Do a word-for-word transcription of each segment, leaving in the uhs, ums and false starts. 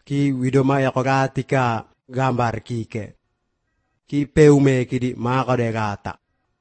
ki widoma yakogatika gambar kike ki peume kidi makode gata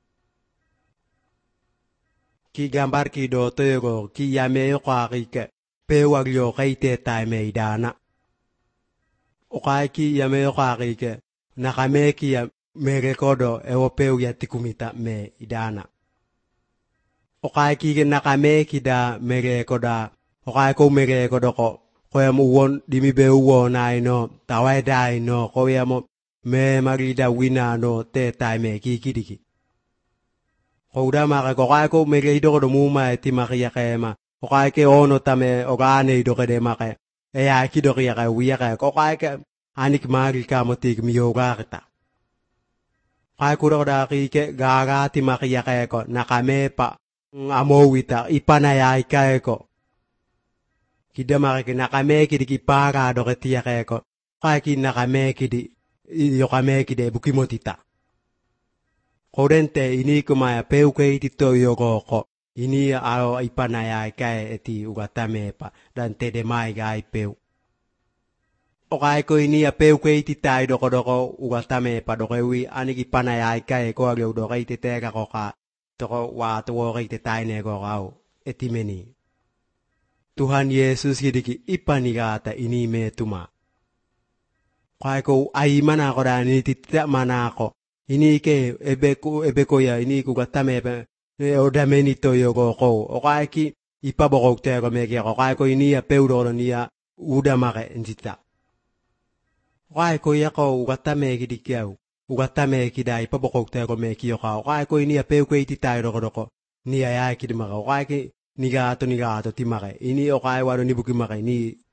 ki gambar ki do toygo ki yame yokwakike pewagyo kaite taime idana okai ki yame yokwakike nakame ki ya merekodo ewo peu ya tikumita me idana okai ki nakame ki da merekoda okai ko merekodo ko koyam uwon dimi be uwo na ino tawai dai no koyamo me marida wina no te taime ki kidiki Oda maka ko kai ko me ke do do muma ti makia kema o kai ke ono tame o gane do de maka e ya ki do ya ka wi ya ko kai ke anik mari ka moti mi yoga ta kai ku do da ki ke ga ga ti makia ka ko nakame pa amo wita ipana ya ka ko kida maka ke nakame ki di pa ga do ti ya ka ko kai ki nakame ki di yo kame ki de bukimotita Korente ini kumaya peuke itito yogoko ini ao ipana ya kai eti ugatame pa dan tede mai gai peu. Okai ko ini ya peuke ititai doko doko ugatame pa dokewi ani ipana ya kai ko ageu dokai tete ka koka toko wa tuwo kai tetai ne ko kau etimeni. Tuhan Yesus hidiki ipani gata ini me tuma. Kai ko ai mana ko dan ini tita mana ko ini ke ebeku ebeko ya ini ku gatame e odameni to yogo ko o kai ki ipaboko te ko me ke ko kai ko ini ya peuro ni ya udamake njita kai ko ya ko gatame ki dikiau ugatame ki dai ipaboko te ko me ki yo ka kai ko ini ya peuko ititai ro ko ni ya ya ki dimaka kai ki ni ga to ni ga to timake ini o kai waro ni buki maka ni